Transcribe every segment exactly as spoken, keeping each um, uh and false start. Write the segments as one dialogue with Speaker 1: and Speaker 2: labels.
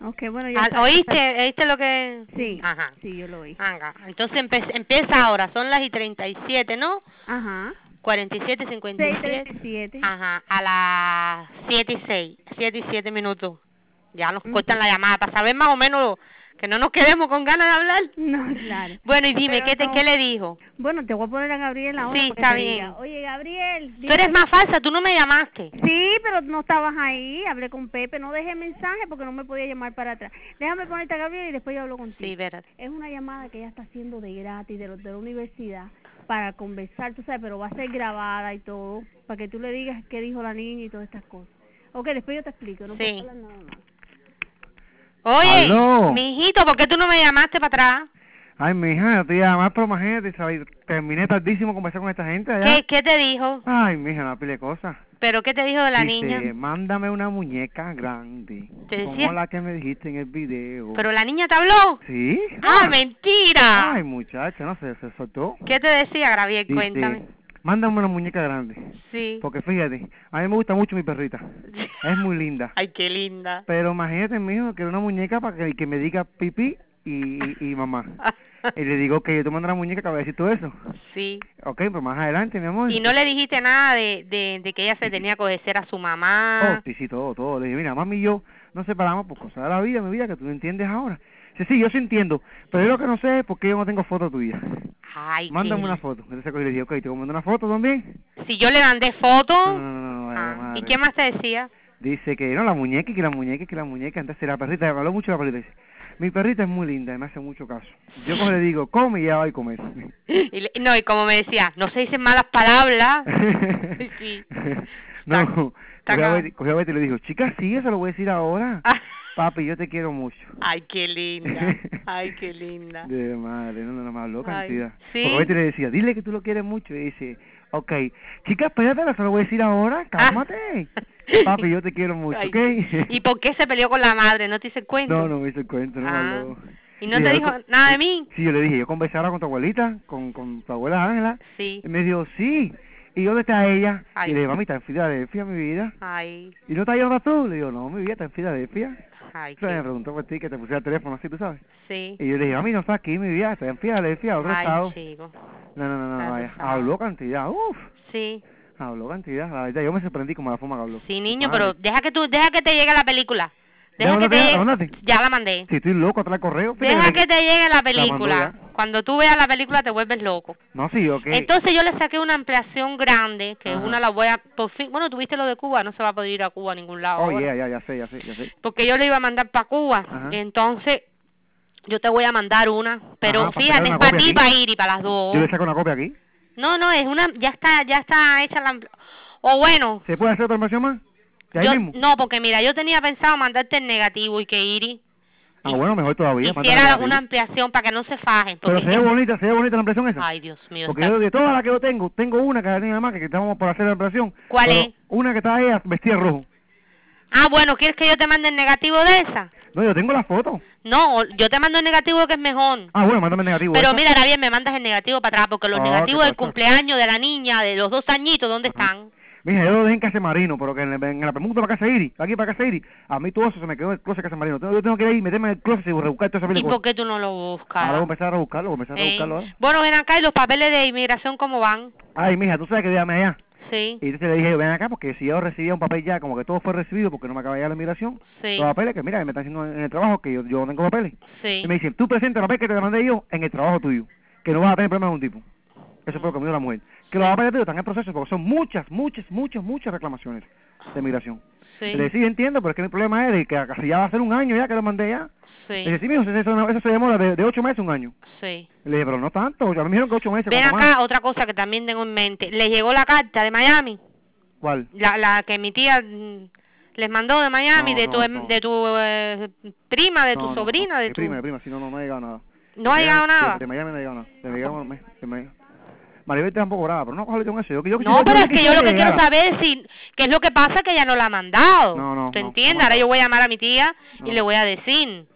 Speaker 1: Ok, bueno, ya
Speaker 2: Ah,
Speaker 1: está.
Speaker 2: ¿Oíste? ¿Oíste lo que...?
Speaker 1: Sí,
Speaker 2: Ajá.
Speaker 1: sí, yo lo oí.
Speaker 2: Ajá. Entonces empe empieza ahora, son las y treinta y siete, ¿no?
Speaker 1: Ajá.
Speaker 2: cuarenta y siete, cincuenta y
Speaker 1: seis treinta
Speaker 2: siete.
Speaker 1: y siete.
Speaker 2: Ajá, a las siete y seis, siete y siete minutos. Ya nos
Speaker 1: Ujú.
Speaker 2: cortan la llamada para saber más o menos que no nos quedemos con ganas de hablar.
Speaker 1: No, claro.
Speaker 2: Bueno, y dime,
Speaker 1: Pero
Speaker 2: ¿qué te
Speaker 1: no.
Speaker 2: qué le dijo?
Speaker 1: Bueno, te voy a poner a Gabriel ahora
Speaker 2: Sí,
Speaker 1: porque
Speaker 2: está
Speaker 1: te
Speaker 2: bien.
Speaker 1: diga, oye, Gabriel,
Speaker 2: Tú
Speaker 1: dile
Speaker 2: eres
Speaker 1: que...
Speaker 2: más falsa, tú no me llamaste.
Speaker 1: Sí, pero no estabas ahí, hablé con Pepe, no dejé mensaje porque no me podía llamar para atrás. Déjame ponerte a Gabriel y después yo hablo contigo.
Speaker 2: Sí, espérate.
Speaker 1: Es una llamada que ella está haciendo de gratis de, los de la universidad para conversar, tú sabes, pero va a ser grabada y todo, para que tú le digas qué dijo la niña y todas estas cosas. Ok, después yo te explico, no
Speaker 2: Sí.
Speaker 1: puedo hablar nada más.
Speaker 2: Oye,
Speaker 3: ¡Aló!
Speaker 2: mijito, ¿por qué tú no me llamaste para atrás?
Speaker 3: Ay, mija, yo te iba a llamar, pero imagínate, ¿sabes? Terminé tardísimo conversar con esta gente allá.
Speaker 2: ¿Qué, qué te dijo?
Speaker 3: Ay, mija, una pila de cosas.
Speaker 2: ¿Pero qué te dijo de la
Speaker 3: Dice,
Speaker 2: niña?
Speaker 3: mándame una muñeca grande,
Speaker 2: ¿Te
Speaker 3: como
Speaker 2: decía?
Speaker 3: la que me dijiste en el video.
Speaker 2: ¿Pero la niña te habló?
Speaker 3: ¿Sí?
Speaker 2: ¡Ah, mentira!
Speaker 3: Ay, muchacha, no sé, se soltó.
Speaker 2: ¿Qué te decía, Graviel? Cuéntame.
Speaker 3: Dice, mándame una muñeca grande.
Speaker 2: Sí.
Speaker 3: Porque fíjate, a mí me gusta mucho mi perrita. Es muy linda.
Speaker 2: Ay, qué linda.
Speaker 3: Pero imagínate, mijo, que una muñeca para que, que me diga pipí y, y mamá. Y le digo que yo te mando una muñeca que va a decir todo eso.
Speaker 2: Sí.
Speaker 3: Ok, pues más adelante, mi amor.
Speaker 2: ¿Y no le dijiste nada de, de, de que ella se tenía que obedecer a su mamá?
Speaker 3: Oh, sí, sí, todo, todo. Le dije, mira, mami y yo nos separamos por cosas de la vida, mi vida, que tú no entiendes ahora. Dice, sí, yo sí entiendo, pero yo lo que no sé es por qué yo no tengo foto tuya.
Speaker 2: Ay,
Speaker 3: Mándame
Speaker 2: qué...
Speaker 3: una foto. Entonces le dije, ok, te voy a mandar una foto también.
Speaker 2: Si yo le mandé foto...
Speaker 3: No, no, no, no, vaya
Speaker 2: Ah,
Speaker 3: madre.
Speaker 2: ¿y qué más te decía?
Speaker 3: Dice que no, la muñeca, y que la muñeca, y que la muñeca. Entonces la perrita, me habló mucho de la perrita. Dice, mi perrita es muy linda y me hace mucho caso. Yo como le digo, come y ya va a comer.
Speaker 2: Y le- no, y como me decía, no se dicen malas palabras. Sí.
Speaker 3: No,
Speaker 2: Está-
Speaker 3: cogió a
Speaker 2: está
Speaker 3: Betty, cogió a Betty y le dijo, chica, sí, eso lo voy a decir ahora.
Speaker 2: Ah.
Speaker 3: Papi, yo te quiero mucho.
Speaker 2: Ay, qué linda. Ay, qué linda.
Speaker 3: De madre, no, no, no, me habló
Speaker 2: Ay,
Speaker 3: cantidad.
Speaker 2: ¿sí?
Speaker 3: Porque Betty le decía, dile que tú lo quieres mucho. Y dice, ok, chica, espérate, se lo voy a decir ahora, cálmate.
Speaker 2: Ah.
Speaker 3: Papi, yo te quiero mucho,
Speaker 2: Ay,
Speaker 3: ¿ok?
Speaker 2: ¿y por qué se peleó con la madre? ¿No te hice cuento?
Speaker 3: No, no me hizo el cuento, no me
Speaker 2: Ah.
Speaker 3: habló.
Speaker 2: ¿Y no
Speaker 3: Dije,
Speaker 2: te
Speaker 3: yo
Speaker 2: dijo
Speaker 3: co-
Speaker 2: nada de mí?
Speaker 3: Sí, yo le dije, yo conversé ahora con tu abuelita, con, con tu abuela Ángela.
Speaker 2: Sí.
Speaker 3: Y me dijo, sí. ¿Y dónde está ella?
Speaker 2: Ay.
Speaker 3: Y le dije, mami, está en Filadelfia, mi vida.
Speaker 2: Ay,
Speaker 3: ¿Y no está yendo tú? Le digo, no, mi vida, está en Filadelfia.
Speaker 2: ay,
Speaker 3: O sea, me
Speaker 2: qué...
Speaker 3: preguntó por ti, que te pusiera el teléfono así, tú sabes.
Speaker 2: Sí.
Speaker 3: Y yo le dije, mami, no está aquí, mi vida, está en Filadelfia, otro
Speaker 2: Ay,
Speaker 3: estado.
Speaker 2: chico.
Speaker 3: No, no, no, no,
Speaker 2: Otro
Speaker 3: vaya.
Speaker 2: estado.
Speaker 3: Habló cantidad, uff.
Speaker 2: Sí.
Speaker 3: Habló cantidad, la verdad, yo me sorprendí como la forma que habló.
Speaker 2: Sí, niño,
Speaker 3: Madre.
Speaker 2: pero deja que tú, deja que te llegue la película. Deja
Speaker 3: ¿Ya
Speaker 2: que te
Speaker 3: mandaste?
Speaker 2: llegue...
Speaker 3: ¿La mandaste?
Speaker 2: Ya la mandé.
Speaker 3: Si estoy loco, trae correo.
Speaker 2: Deja
Speaker 3: fíjate
Speaker 2: que te llegue la
Speaker 3: mandó
Speaker 2: película.
Speaker 3: ya.
Speaker 2: Cuando tú veas la película te vuelves loco.
Speaker 3: No, sí, ok.
Speaker 2: Entonces yo le saqué una ampliación grande, que
Speaker 3: Ajá.
Speaker 2: una la voy a... Por fin, bueno, tuviste lo de Cuba, no se va a poder ir a Cuba a ningún lado
Speaker 3: Oh,
Speaker 2: ahora.
Speaker 3: yeah, ya, ya sé, ya sé, ya sé.
Speaker 2: Porque yo le iba a mandar para Cuba.
Speaker 3: Ajá.
Speaker 2: Entonces, yo te voy a mandar una. Pero
Speaker 3: Ajá, para
Speaker 2: fíjate,
Speaker 3: sacar
Speaker 2: es
Speaker 3: una
Speaker 2: para
Speaker 3: copia
Speaker 2: ti,
Speaker 3: aquí.
Speaker 2: para ir y para las dos.
Speaker 3: Yo le saco una copia aquí.
Speaker 2: No, no, es una... Ya está, ya está hecha la... ampli- O bueno...
Speaker 3: ¿Se puede hacer otra información más? ¿Ya ahí
Speaker 2: Yo,
Speaker 3: mismo?
Speaker 2: no, porque mira, yo tenía pensado mandarte el negativo y que Iri
Speaker 3: Ah, bueno, mejor todavía. mándame
Speaker 2: hiciera
Speaker 3: negativo.
Speaker 2: una ampliación para que no se fajen.
Speaker 3: Pero
Speaker 2: porque
Speaker 3: se ve
Speaker 2: es-
Speaker 3: bonita, se ve bonita la impresión esa.
Speaker 2: Ay, Dios mío.
Speaker 3: Porque
Speaker 2: está-
Speaker 3: yo de todas las que yo tengo, tengo una que tiene nada más que estamos por hacer la impresión.
Speaker 2: ¿Cuál
Speaker 3: pero
Speaker 2: es?
Speaker 3: Una que está ella vestida de rojo.
Speaker 2: Ah, bueno, ¿quieres que yo te mande el negativo de esa?
Speaker 3: No, yo tengo la foto.
Speaker 2: No, yo te mando el negativo que es mejor.
Speaker 3: Ah, bueno, mándame el negativo.
Speaker 2: Pero
Speaker 3: esa.
Speaker 2: mira, ahora bien, me mandas el negativo para atrás, porque los
Speaker 3: Ah,
Speaker 2: negativos
Speaker 3: ¿qué
Speaker 2: del
Speaker 3: pasa?
Speaker 2: cumpleaños de la niña, de los dos añitos, ¿dónde
Speaker 3: Ajá.
Speaker 2: están?
Speaker 3: Mija, yo lo dejé en Casa Marino, pero que en, el- en la pregunta para Casa Iri, aquí para Casa Iri, a mí todo eso se me quedó en el closet de Casa Marino. Tengo- Yo tengo que ir, meterme en el closet y rebuscar todo esa
Speaker 2: ¿Y
Speaker 3: cosa.
Speaker 2: por qué tú no lo buscas?
Speaker 3: Ahora voy a empezar a buscarlo, voy a empezar a
Speaker 2: ¿Eh?
Speaker 3: buscarlo ahora.
Speaker 2: Bueno, ven acá, ¿y los papeles de inmigración cómo van?
Speaker 3: Ay, mija, tú sabes que déjame allá.
Speaker 2: Sí,
Speaker 3: Y entonces le dije, ven acá, porque si yo recibía un papel ya, como que todo fue recibido, porque no me acaba de llegar la inmigración,
Speaker 2: sí,
Speaker 3: los papeles que, mira, que me están haciendo en el trabajo, que yo, yo no tengo papeles.
Speaker 2: sí.
Speaker 3: Y me dicen, tú presenta el papel que te mandé yo en el trabajo tuyo, que no vas a tener problemas de ningún tipo. Eso fue lo que me dijo la mujer. Que los papeles tuyos están en proceso, porque son muchas, muchas, muchas, muchas reclamaciones de inmigración.
Speaker 2: Sí,
Speaker 3: Le dije, sí, entiendo, pero es que mi problema es que casi ya va a ser un año ya que lo mandé ya. Le
Speaker 2: sí,
Speaker 3: dije, sí, mijo, eso, eso, eso se demora de, de ocho meses a un año.
Speaker 2: sí.
Speaker 3: Le dije, pero no tanto, ya me dijeron que ocho meses.
Speaker 2: Ven
Speaker 3: cuanto
Speaker 2: acá,
Speaker 3: más.
Speaker 2: otra cosa que también tengo en mente. ¿Le llegó la carta de Miami?
Speaker 3: ¿Cuál?
Speaker 2: La, la que mi tía mm, les mandó de Miami,
Speaker 3: No,
Speaker 2: de
Speaker 3: no,
Speaker 2: tu em-
Speaker 3: no.
Speaker 2: de tu eh, prima, de
Speaker 3: No,
Speaker 2: tu
Speaker 3: no,
Speaker 2: sobrina,
Speaker 3: no,
Speaker 2: de
Speaker 3: mi
Speaker 2: tu...
Speaker 3: prima, mi prima, sí, no, no, no ha llegado nada.
Speaker 2: ¿No ha
Speaker 3: De
Speaker 2: llegado
Speaker 3: Miami-
Speaker 2: nada?
Speaker 3: De, de Miami no ha llegado nada. De Miami, de Miami. Maribel tampoco brava, pero no cogerle con eso. Yo, yo,
Speaker 2: No,
Speaker 3: yo-
Speaker 2: pero
Speaker 3: yo
Speaker 2: es que yo
Speaker 3: quisiera
Speaker 2: lo que quiero
Speaker 3: llegara.
Speaker 2: saber es si, qué es lo que pasa que ella no la ha mandado.
Speaker 3: No, no,
Speaker 2: ¿Te
Speaker 3: no,
Speaker 2: entiendes?
Speaker 3: no
Speaker 2: Ahora
Speaker 3: mandó.
Speaker 2: yo voy a llamar a mi tía y
Speaker 3: No.
Speaker 2: le voy a decir.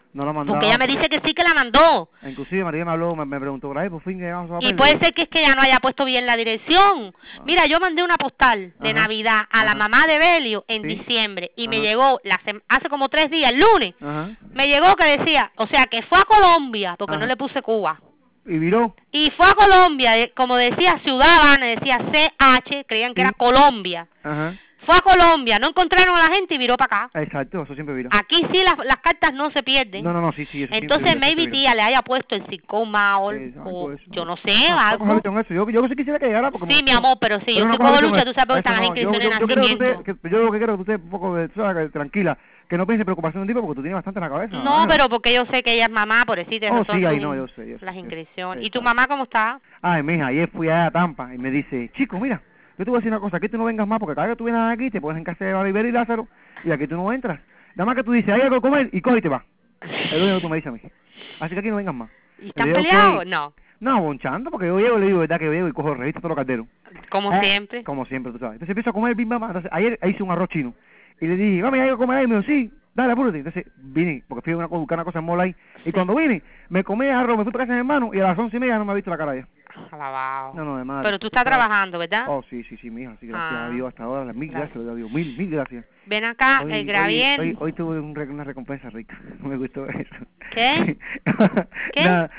Speaker 3: No la mandaba.
Speaker 2: Porque ella me dice que sí que la mandó.
Speaker 3: Inclusive María me habló, me, me preguntó por ahí, por fin llegamos a
Speaker 2: Y puede ser que es que ella no haya puesto bien la dirección.
Speaker 3: Ah.
Speaker 2: Mira, yo mandé una postal de
Speaker 3: Ajá.
Speaker 2: Navidad a la
Speaker 3: Ajá.
Speaker 2: mamá de Belio en
Speaker 3: Sí.
Speaker 2: diciembre y me
Speaker 3: Ajá.
Speaker 2: llegó la sem- hace como tres días, el lunes,
Speaker 3: Ajá.
Speaker 2: me llegó que decía, o sea, que fue a Colombia, porque
Speaker 3: Ajá.
Speaker 2: no le puse Cuba.
Speaker 3: Y viró.
Speaker 2: Y fue a Colombia, eh, como decía Ciudad Habana, decía C H, creían que
Speaker 3: Sí.
Speaker 2: era Colombia.
Speaker 3: Ajá.
Speaker 2: Fue a Colombia, no encontraron a la gente y viró para acá.
Speaker 3: Exacto, eso siempre viró.
Speaker 2: Aquí sí las, las cartas no se pierden.
Speaker 3: No, no, no, sí, sí, eso
Speaker 2: Entonces
Speaker 3: siempre viró,
Speaker 2: maybe
Speaker 3: siempre viró.
Speaker 2: tía le haya puesto el Circomaol
Speaker 3: Eh, algo
Speaker 2: o
Speaker 3: de eso,
Speaker 2: yo
Speaker 3: ¿no?
Speaker 2: no sé,
Speaker 3: No, no
Speaker 2: algo.
Speaker 3: cojo lucha con eso. Yo, yo sí quisiera que llegara porque...
Speaker 2: Sí,
Speaker 3: me-
Speaker 2: mi amor, pero sí,
Speaker 3: pero
Speaker 2: yo
Speaker 3: no
Speaker 2: sí
Speaker 3: cojo
Speaker 2: cojo
Speaker 3: con
Speaker 2: lucha,
Speaker 3: eso.
Speaker 2: tú sabes porque
Speaker 3: Eso
Speaker 2: están las
Speaker 3: no, yo,
Speaker 2: inscripciones
Speaker 3: yo,
Speaker 2: de
Speaker 3: yo creo que
Speaker 2: nacimiento.
Speaker 3: usted, que, yo lo que quiero que usted un poco de, ¿sabes? Que tranquila, que no piense preocupación de un tipo porque tú tienes bastante en la cabeza.
Speaker 2: No,
Speaker 3: Ana.
Speaker 2: pero porque yo sé que ella es mamá, pobrecita,
Speaker 3: Oh,
Speaker 2: esas son
Speaker 3: sí, ahí
Speaker 2: sus-
Speaker 3: no, yo sé, yo sé,
Speaker 2: las
Speaker 3: yo sé.
Speaker 2: inscripciones. ¿Y
Speaker 3: Exacto.
Speaker 2: tu mamá cómo está?
Speaker 3: Ay, mija, ayer fui allá a Tampa y me dice, chico, mira, yo te voy a decir una cosa, aquí tú no vengas más porque cada vez que tú vienes aquí te pones en casa de Maribel y Lázaro y aquí tú no entras. Nada más que tú dices, hay algo que comer y coge y te vas. Es lo único que tú me dices a mí. Así que aquí no vengas más.
Speaker 2: ¿Y están
Speaker 3: Le digo,
Speaker 2: peleados?
Speaker 3: "Ok".
Speaker 2: No,
Speaker 3: No, bonchando, porque yo llego y le digo, ¿verdad que yo llego y cojo el registro de todos los calderos?
Speaker 2: como
Speaker 3: Eh,
Speaker 2: siempre.
Speaker 3: Como siempre, tú sabes. Entonces empiezo a comer bien mamá. Entonces ayer hice un arroz chino. Y le dije, vamos, ¿hay algo que comer ahí? Y me dijo, sí, dale, apúrate. Entonces vine, porque fui a una, co- buscar una cosa en mola ahí. Y cuando vine, me comí arroz, me fui para casa de mi hermano y a las once y media no me ha visto la cara ya.
Speaker 2: Alabado.
Speaker 3: No, no, de madre.
Speaker 2: Pero tú estás trabajando, ¿verdad?
Speaker 3: Oh, sí, sí, sí, mija, sí, gracias
Speaker 2: Ah.
Speaker 3: a Dios hasta ahora, mil
Speaker 2: Gracias.
Speaker 3: gracias, a Dios, mil, mil gracias.
Speaker 2: Ven acá,
Speaker 3: Hoy,
Speaker 2: el
Speaker 3: hoy,
Speaker 2: Graviel.
Speaker 3: hoy, hoy tuve un re- una recompensa rica, me gustó eso.
Speaker 2: ¿Qué? ¿Qué?
Speaker 3: Nada.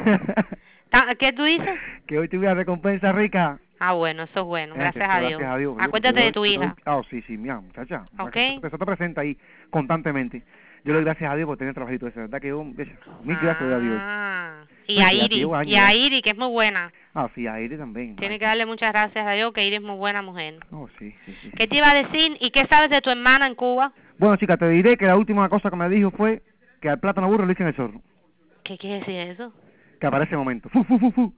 Speaker 2: Ta- ¿Qué tú dices?
Speaker 3: Que hoy tuve una recompensa rica.
Speaker 2: Ah, bueno, eso es bueno,
Speaker 3: Eh,
Speaker 2: gracias
Speaker 3: que-
Speaker 2: a Dios.
Speaker 3: Gracias a Dios. Yo-
Speaker 2: Acuérdate
Speaker 3: yo-
Speaker 2: de tu
Speaker 3: yo-
Speaker 2: hija.
Speaker 3: Ah, sí, sí, mira, muchacha.
Speaker 2: Ok.
Speaker 3: Eso te presenta ahí constantemente. Yo le doy gracias a Dios por tener trabajito ese, ¿verdad? Que yo, mil gracias le doy a Dios.
Speaker 2: Ah, y
Speaker 3: Pues
Speaker 2: a
Speaker 3: ya
Speaker 2: Iri,
Speaker 3: llevo años,
Speaker 2: y a
Speaker 3: ¿eh?
Speaker 2: Iri, que es muy buena.
Speaker 3: Ah, sí, a Iri también.
Speaker 2: Tiene que darle muchas gracias a Dios, que Iri es muy buena mujer.
Speaker 3: Oh, sí, sí, sí.
Speaker 2: ¿Qué te iba a decir? ¿Y qué sabes de tu hermana en Cuba?
Speaker 3: Bueno, chica, te diré que la última cosa que me dijo fue que al plátano burro le dicen el zorro.
Speaker 2: ¿Qué quiere decir eso?
Speaker 3: Que aparece el momento. Fu, fu, fu, fu.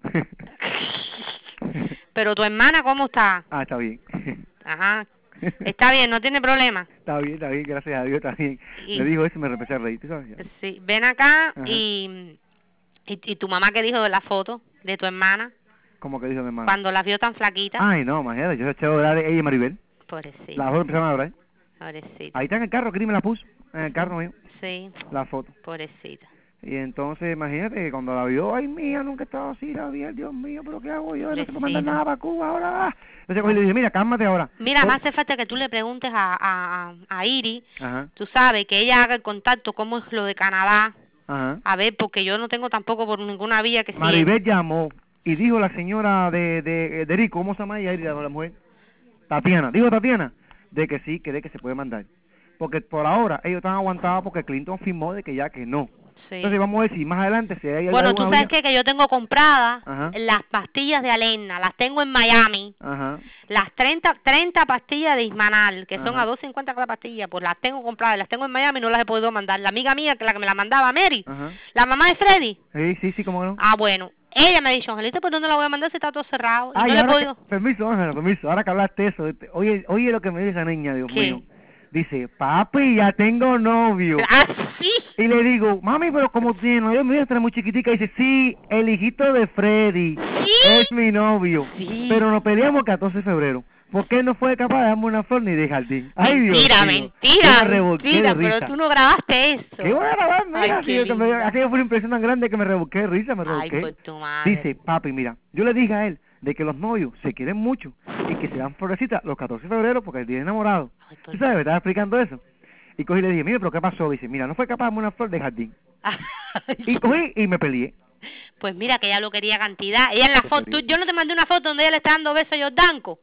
Speaker 2: Pero tu hermana, ¿cómo está?
Speaker 3: Ah, está bien.
Speaker 2: Ajá. Está bien, no tiene problema.
Speaker 3: Está bien, está bien, gracias a Dios, está bien.
Speaker 2: Y-
Speaker 3: Me dijo eso y me empecé a reír, ¿tú sabes?
Speaker 2: Sí, ven acá
Speaker 3: Ajá.
Speaker 2: y, y y tu mamá, ¿qué dijo de la foto de tu hermana
Speaker 3: Como que dijo mi hermano.
Speaker 2: cuando la vio tan flaquita?
Speaker 3: Ay, no, imagínate, yo eché a orar ella y Maribel.
Speaker 2: Pobrecita,
Speaker 3: Las dos empezaron a orar.
Speaker 2: pobrecita.
Speaker 3: Ahí está en el carro, Cris me la puso, en el carro mío,
Speaker 2: Sí,
Speaker 3: la foto.
Speaker 2: pobrecita.
Speaker 3: Y entonces, imagínate, que cuando la vio, ay, mía, nunca estaba así, la vi, Dios mío, pero ¿qué hago yo? No se puede mandar
Speaker 2: Pobrecita.
Speaker 3: nada para Cuba ahora. Entonces cogí y le dije, mira, cálmate ahora.
Speaker 2: Mira,
Speaker 3: Por-
Speaker 2: me hace falta que tú le preguntes a, a, a, a Iri,
Speaker 3: Ajá,
Speaker 2: tú sabes, que ella haga el contacto, cómo es lo de Canadá,
Speaker 3: ajá.
Speaker 2: a ver, porque yo no tengo tampoco por ninguna vía que sí.
Speaker 3: Maribel llamó y dijo la señora de, de, de Rico, ¿cómo se llama ella, Iri, la mujer? Tatiana, dijo Tatiana, de que sí, que de que se puede mandar. Porque por ahora ellos están aguantados porque Clinton firmó de que ya que no.
Speaker 2: Sí.
Speaker 3: Entonces vamos a ver si más adelante si hay
Speaker 2: Bueno, tú
Speaker 3: alguna
Speaker 2: sabes
Speaker 3: vía-
Speaker 2: que, que yo tengo compradas
Speaker 3: Ajá.
Speaker 2: las pastillas de Alerna, las tengo en Miami,
Speaker 3: Ajá.
Speaker 2: las treinta, treinta pastillas de Ismanal, que son
Speaker 3: Ajá.
Speaker 2: a dos cincuenta cada pastilla, pues las tengo compradas, las tengo en Miami y no las he podido mandar. La amiga mía, que la que me la mandaba, Mary,
Speaker 3: Ajá.
Speaker 2: la mamá de Freddy,
Speaker 3: Sí, sí, sí, cómo no.
Speaker 2: ah, bueno, ella me ha dicho, Angelita, ¿por dónde la voy a mandar si está todo cerrado? Y
Speaker 3: Ay,
Speaker 2: no le he
Speaker 3: ahora
Speaker 2: podido...
Speaker 3: que- permiso, Ángela, permiso, ahora que hablaste eso, este, oye, oye lo que me dice esa niña, Dios
Speaker 2: ¿Qué?
Speaker 3: mío. Dice, papi, ya tengo novio.
Speaker 2: Ah, sí.
Speaker 3: Y le digo, mami, pero como tiene, yo mi hija está muy chiquitica. Y dice, sí, el hijito de Freddy
Speaker 2: ¿Sí?
Speaker 3: es mi novio.
Speaker 2: Sí.
Speaker 3: Pero nos peleamos el catorce de febrero. Porque él no fue capaz de darme una flor ni de jardín. Ay, Dios
Speaker 2: Mentira,
Speaker 3: mío.
Speaker 2: mentira,
Speaker 3: Yo me revolqué
Speaker 2: mentira,
Speaker 3: de risa.
Speaker 2: pero tú no grabaste eso.
Speaker 3: ¿Qué voy a grabar?
Speaker 2: Ay,
Speaker 3: Mira,
Speaker 2: qué
Speaker 3: sí, que me-
Speaker 2: linda.
Speaker 3: aquello fue una impresión tan grande que me revolqué de risa, me
Speaker 2: Ay,
Speaker 3: revolqué.
Speaker 2: por tu madre.
Speaker 3: Dice, papi, mira, yo le dije a él de que los novios se quieren mucho y que se dan florecitas los catorce de febrero porque el día de enamorado.
Speaker 2: Ay, por-
Speaker 3: ¿Tú sabes? Me estaba explicando eso. Y cogí y le dije, mira, pero ¿qué pasó? Dice, mira, no fue capaz de darme una flor de jardín.
Speaker 2: Ay,
Speaker 3: Y cogí y me peleé.
Speaker 2: Pues mira que ella lo quería cantidad. Ella en la foto, tú- yo no te mandé una foto donde ella le está dando besos a Jordanco,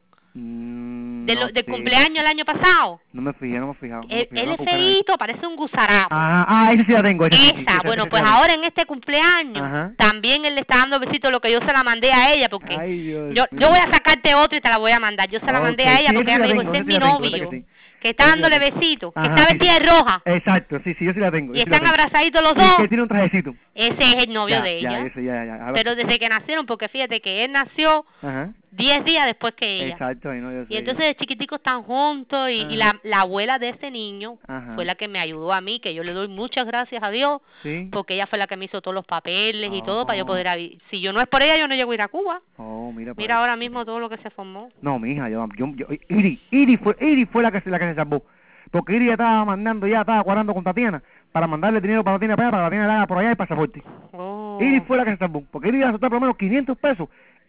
Speaker 3: Mm,
Speaker 2: de
Speaker 3: no
Speaker 2: lo, del
Speaker 3: sé,
Speaker 2: cumpleaños el año pasado.
Speaker 3: No me fijé, no me he fijado. no me
Speaker 2: Él,
Speaker 3: fijé,
Speaker 2: él
Speaker 3: no
Speaker 2: es
Speaker 3: buscar nada.
Speaker 2: feíto, parece un gusarapo.
Speaker 3: Ah, ah, esa sí la tengo. Esa, sí, sí,
Speaker 2: Esa,
Speaker 3: esa-
Speaker 2: bueno,
Speaker 3: esa
Speaker 2: pues
Speaker 3: sí la tengo.
Speaker 2: ahora en este cumpleaños
Speaker 3: Ajá.
Speaker 2: también él le está dando besitos lo que yo se la mandé a ella porque
Speaker 3: Ay, Dios
Speaker 2: yo
Speaker 3: mío.
Speaker 2: yo voy a sacarte otro y te la voy a mandar. Yo se la mandé
Speaker 3: Ok,
Speaker 2: a ella
Speaker 3: sí,
Speaker 2: porque
Speaker 3: esa
Speaker 2: ella
Speaker 3: sí
Speaker 2: me
Speaker 3: la
Speaker 2: dijo,
Speaker 3: tengo,
Speaker 2: ese es
Speaker 3: esa
Speaker 2: mi
Speaker 3: sí la tengo, ¿verdad
Speaker 2: novio,
Speaker 3: que sí?
Speaker 2: que está
Speaker 3: Esa sí la
Speaker 2: dándole
Speaker 3: tengo.
Speaker 2: besitos, que
Speaker 3: Ajá,
Speaker 2: está
Speaker 3: sí,
Speaker 2: vestida
Speaker 3: sí.
Speaker 2: de roja
Speaker 3: Exacto, sí, sí, yo sí la tengo.
Speaker 2: y
Speaker 3: yo sí la
Speaker 2: están
Speaker 3: tengo.
Speaker 2: abrazaditos los
Speaker 3: Y
Speaker 2: dos.
Speaker 3: que tiene un trajecito.
Speaker 2: Ese es el novio
Speaker 3: Ya,
Speaker 2: de
Speaker 3: ya,
Speaker 2: ella.
Speaker 3: ese, ya, ya, ya. Ahora
Speaker 2: Pero
Speaker 3: sí.
Speaker 2: desde que nacieron, porque fíjate que él nació
Speaker 3: Ajá.
Speaker 2: diez días después que ella.
Speaker 3: Exacto, ahí no, yo sé.
Speaker 2: Y entonces de chiquiticos están juntos y, y la,
Speaker 3: Ajá.
Speaker 2: la abuela de ese niño
Speaker 3: Ajá.
Speaker 2: fue la que me ayudó a mí, que yo le doy muchas gracias a Dios,
Speaker 3: Sí.
Speaker 2: porque ella fue la que me hizo todos los papeles y todo para yo
Speaker 3: Oh.
Speaker 2: poder ir. Si yo no es por ella, yo no llego a ir a Cuba.
Speaker 3: Oh, mira.
Speaker 2: Mira
Speaker 3: pues.
Speaker 2: ahora mismo todo lo que se formó.
Speaker 3: No, mija, yo, yo, yo, Iri, Iri fue, Iri fue la que se, la que se salvó. porque Iris ya estaba mandando, ya estaba cuadrando con Tatiana para mandarle dinero para Tatiana para allá, para que Tatiana le haga por allá el pasaporte.
Speaker 2: Oh.
Speaker 3: Iris fue la que se salvó, porque Iris iba a soltar por lo menos quinientos pesos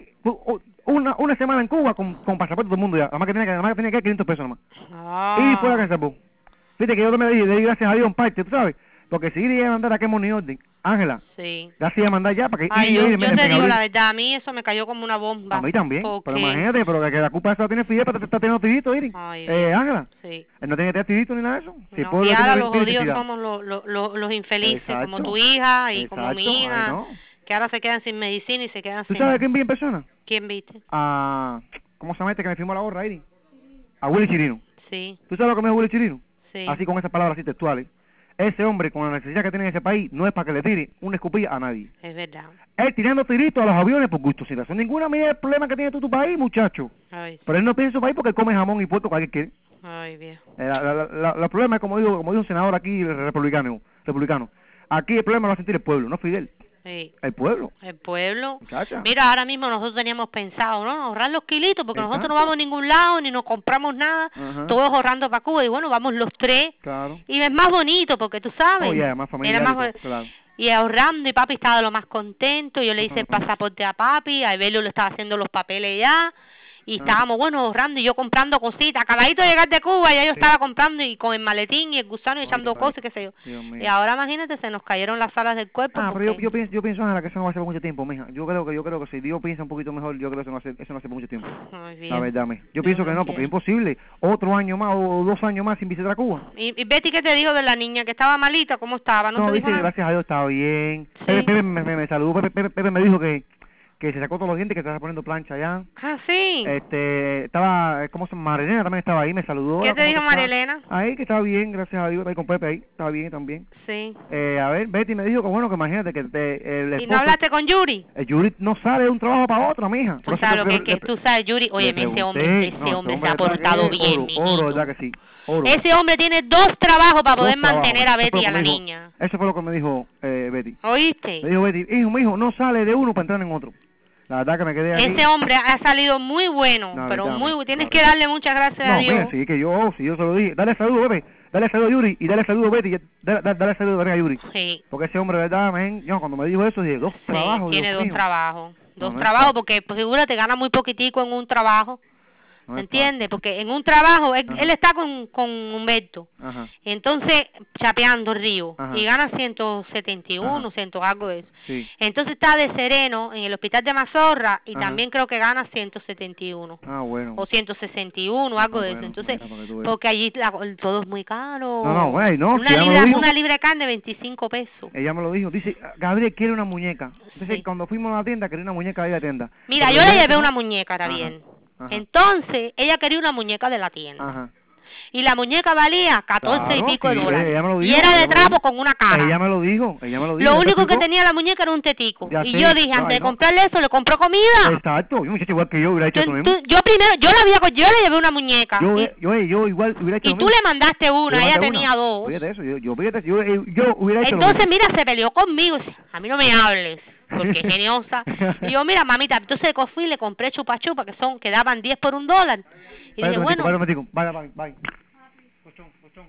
Speaker 3: una, una semana en Cuba con, con pasaporte todo el mundo ya, nada más que tenía que, nada más que tenía que quinientos pesos nomás.
Speaker 2: Ah.
Speaker 3: Iris fue la que se salvó. Fíjate que yo me le di gracias a Dios en parte, ¿tú sabes? Porque si Iris iba a mandar a qué money orden, Ángela,
Speaker 2: Sí.
Speaker 3: gracias iba a mandar ya para que
Speaker 2: Ay,
Speaker 3: Iris
Speaker 2: yo,
Speaker 3: Iris
Speaker 2: yo
Speaker 3: me
Speaker 2: te
Speaker 3: dejen
Speaker 2: digo
Speaker 3: abrir.
Speaker 2: la verdad, a mí eso me cayó como una bomba.
Speaker 3: A mí también,
Speaker 2: porque...
Speaker 3: pero imagínate, pero que, que la culpa de eso la tiene Fidel para estar teniendo tirito, Iris.
Speaker 2: Ay,
Speaker 3: Eh,
Speaker 2: Dios.
Speaker 3: Ángela,
Speaker 2: Sí.
Speaker 3: él no tiene que tener tirito ni nada de eso. Si el
Speaker 2: No,
Speaker 3: pueblo
Speaker 2: y
Speaker 3: tiene
Speaker 2: ahora los
Speaker 3: tiene
Speaker 2: jodidos
Speaker 3: necesidad.
Speaker 2: somos los, los, los, los infelices,
Speaker 3: Exacto.
Speaker 2: como tu hija y
Speaker 3: Exacto,
Speaker 2: como mi
Speaker 3: ay,
Speaker 2: hija,
Speaker 3: no.
Speaker 2: que ahora se quedan sin medicina y se quedan
Speaker 3: ¿Tú
Speaker 2: sin...
Speaker 3: sabes a quién vi en persona?
Speaker 2: ¿Quién viste?
Speaker 3: A, ¿cómo se llama este que me firmó la gorra, Iris? A Willy Chirino.
Speaker 2: Sí,
Speaker 3: ¿Tú sabes lo que me dijo Willy Chirino?
Speaker 2: sí.
Speaker 3: Así con esas palabras así textuales. Ese hombre, con la necesidad que tiene en ese país, no es para que le tire una escupilla a nadie.
Speaker 2: Es verdad.
Speaker 3: Él tirando tiritos a los aviones por gusto, sin razón ninguna medida del problema que tiene tú tu país, muchacho.
Speaker 2: Ay,
Speaker 3: Pero él no piensa en su país porque él come jamón y puerco cualquier quiere.
Speaker 2: ay, viejo.
Speaker 3: Eh, la, la, la, la- el problema es, como dijo, como dijo un senador aquí, republicano, republicano. Aquí el problema lo va a sentir el pueblo, no Fidel.
Speaker 2: Sí.
Speaker 3: El pueblo.
Speaker 2: El pueblo.
Speaker 3: Muchacha.
Speaker 2: Mira, ahora mismo nosotros teníamos pensado, ¿no? Ahorrar los kilitos, porque nosotros no
Speaker 3: Exacto.
Speaker 2: vamos a ningún lado, ni nos compramos nada,
Speaker 3: Ajá.
Speaker 2: todos ahorrando para Cuba, y bueno, vamos los tres,
Speaker 3: Claro.
Speaker 2: y es más bonito, porque tú sabes,
Speaker 3: Oh, yeah, más familiar
Speaker 2: era más
Speaker 3: y todo,
Speaker 2: bo-
Speaker 3: claro.
Speaker 2: y ahorrando, y papi estaba lo más contento, yo le hice el
Speaker 3: Ajá.
Speaker 2: pasaporte a papi, a Evelio le estaba haciendo los papeles ya, y
Speaker 3: Ajá.
Speaker 2: estábamos, bueno, ahorrando, y yo comprando cositas, acabadito de llegar de Cuba, ya yo
Speaker 3: Sí.
Speaker 2: estaba comprando, y con el maletín, y el gusano, y
Speaker 3: Ay,
Speaker 2: echando
Speaker 3: ay,
Speaker 2: cosas, qué sé yo,
Speaker 3: Dios mío.
Speaker 2: y ahora imagínate, se nos cayeron las alas del cuerpo,
Speaker 3: Ah, pero yo,
Speaker 2: porque-
Speaker 3: yo pienso, yo pienso, Ángela, que eso no va a ser por mucho tiempo, mija. Yo creo que, yo creo que si Dios piensa un poquito mejor, yo creo que eso no va a ser, eso no va a ser por mucho tiempo.
Speaker 2: Ay,
Speaker 3: La
Speaker 2: viejo.
Speaker 3: verdad, mija. Yo
Speaker 2: Yo
Speaker 3: pienso que
Speaker 2: no
Speaker 3: no, porque es
Speaker 2: quiero.
Speaker 3: imposible. Otro año más o dos años más sin visitar a Cuba.
Speaker 2: ¿Y, y Betty qué te dijo de la niña que estaba malita? ¿Cómo estaba? ¿No,
Speaker 3: No,
Speaker 2: te dijo
Speaker 3: dice,
Speaker 2: nada?
Speaker 3: gracias a Dios estaba bien.
Speaker 2: Sí.
Speaker 3: Pepe, Pepe me, me, me saludó, Pepe, Pepe, Pepe me dijo que, que se sacó todos los dientes, que estaba poniendo plancha allá.
Speaker 2: Ah, sí.
Speaker 3: Este, estaba, ¿cómo se llama? Marilena también estaba ahí, me saludó.
Speaker 2: ¿Qué
Speaker 3: ¿cómo
Speaker 2: te dijo
Speaker 3: tú estás?
Speaker 2: Marilena?
Speaker 3: Ahí, que estaba bien, gracias a Dios, ahí con Pepe ahí, estaba bien también.
Speaker 2: Sí.
Speaker 3: Eh, a ver, Betty me dijo que bueno, que imagínate que te, el
Speaker 2: ¿Y
Speaker 3: esposo,
Speaker 2: no hablaste con Yuri?
Speaker 3: el Yuri no sale de un trabajo para otro, mija.
Speaker 2: Tú sabes lo que es que tú sabes, Yuri. Oye, ese hombre, ese hombre se ha portado bien,
Speaker 3: oro,
Speaker 2: mijito.
Speaker 3: oro, ¿verdad que sí? Oro.
Speaker 2: Ese hombre tiene dos trabajos para
Speaker 3: Dos
Speaker 2: poder
Speaker 3: trabajos.
Speaker 2: mantener a
Speaker 3: Eso fue
Speaker 2: Betty
Speaker 3: lo
Speaker 2: y a
Speaker 3: que
Speaker 2: la
Speaker 3: me dijo-
Speaker 2: niña.
Speaker 3: Eso fue lo que me dijo eh, Betty.
Speaker 2: ¿Oíste?
Speaker 3: Me dijo Betty, hijo, mi hijo, no sale de uno para entrar en otro. La verdad que me quedé ahí.
Speaker 2: Ese hombre ha salido muy bueno,
Speaker 3: No,
Speaker 2: pero
Speaker 3: verdad,
Speaker 2: muy
Speaker 3: mi-
Speaker 2: bu- Tienes
Speaker 3: no,
Speaker 2: que
Speaker 3: verdad.
Speaker 2: darle muchas gracias a
Speaker 3: No,
Speaker 2: Dios.
Speaker 3: mira, sí, que yo, si yo se lo dije. Dale saludo, Pepe. Dale saludo a Yuri y dale saludo a Betty. y Dale, dale, dale saludo también a Yuri.
Speaker 2: Sí.
Speaker 3: Porque ese hombre, ¿verdad, men? Yo cuando me dijo eso, dije, dos
Speaker 2: Sí,
Speaker 3: trabajos,
Speaker 2: tiene
Speaker 3: Dios
Speaker 2: dos
Speaker 3: mío.
Speaker 2: trabajos. Dos
Speaker 3: no es
Speaker 2: trabajos
Speaker 3: fácil.
Speaker 2: porque, pues, figúrate, gana muy poquitico en un trabajo.
Speaker 3: No es
Speaker 2: ¿Entiendes? Porque en un trabajo, él,
Speaker 3: Ajá.
Speaker 2: él está con, con Humberto.
Speaker 3: fácil. Ajá,
Speaker 2: Entonces, chapeando el río.
Speaker 3: Ajá.
Speaker 2: Y gana ciento setenta y uno,
Speaker 3: Ajá.
Speaker 2: ciento algo de eso.
Speaker 3: sí.
Speaker 2: Entonces está de sereno en el hospital de Mazorra y
Speaker 3: Ajá.
Speaker 2: también creo que gana ciento setenta y uno.
Speaker 3: Ah, bueno.
Speaker 2: O ciento sesenta y uno, algo
Speaker 3: Ah,
Speaker 2: de eso.
Speaker 3: bueno,
Speaker 2: Entonces,
Speaker 3: mira, para que tú veas.
Speaker 2: porque allí la- todo es muy caro.
Speaker 3: No, no, güey, no,
Speaker 2: Una
Speaker 3: si ella me lo
Speaker 2: libra,
Speaker 3: dijo.
Speaker 2: una libra de carne, veinticinco pesos.
Speaker 3: Ella me lo dijo. Dice, Gabriel quiere una muñeca. Entonces,
Speaker 2: Sí.
Speaker 3: cuando fuimos a la tienda, quería una muñeca ahí de la tienda.
Speaker 2: Mira,
Speaker 3: Pero
Speaker 2: yo le
Speaker 3: dije,
Speaker 2: llevé
Speaker 3: no.
Speaker 2: una muñeca, está
Speaker 3: Ajá,
Speaker 2: bien.
Speaker 3: ajá.
Speaker 2: Entonces, ella quería una muñeca de la tienda.
Speaker 3: Ajá.
Speaker 2: Y la muñeca valía catorce
Speaker 3: Claro,
Speaker 2: y pico de
Speaker 3: sí,
Speaker 2: dólares.
Speaker 3: ella me lo
Speaker 2: Y
Speaker 3: dijo,
Speaker 2: era
Speaker 3: ella
Speaker 2: de
Speaker 3: me lo
Speaker 2: trapo
Speaker 3: dijo.
Speaker 2: con una cara.
Speaker 3: Ella me lo dijo, ella me lo dijo.
Speaker 2: Lo
Speaker 3: ¿ya te
Speaker 2: único que
Speaker 3: explicó?
Speaker 2: tenía la muñeca era un tetico.
Speaker 3: Ya
Speaker 2: Y
Speaker 3: sé,
Speaker 2: yo dije,
Speaker 3: ay,
Speaker 2: antes de
Speaker 3: no.
Speaker 2: comprarle eso, le compró comida.
Speaker 3: Exacto, yo muchacho igual que yo hubiera hecho
Speaker 2: Yo,
Speaker 3: lo mismo.
Speaker 2: tú- yo primero, yo la había, co- yo le llevé una muñeca.
Speaker 3: Yo,
Speaker 2: y
Speaker 3: eh, yo, eh, yo igual hubiera hecho
Speaker 2: y
Speaker 3: lo
Speaker 2: tú
Speaker 3: mismo.
Speaker 2: le mandaste una,
Speaker 3: Yo
Speaker 2: ella
Speaker 3: mandé
Speaker 2: tenía
Speaker 3: una.
Speaker 2: dos.
Speaker 3: Fíjate eso, yo, yo, fíjate, yo, eh, yo hubiera hecho
Speaker 2: Entonces,
Speaker 3: lo mismo.
Speaker 2: mira, se peleó conmigo. A mí no me hables, porque es geniosa. Y yo, mira, mamita, entonces fui y le compré chupa chupa, que son, que daban diez por un dólar. Y dije, bueno,
Speaker 3: Vaya, vaya, vaya, vaya, vaya. Pochón, pochón.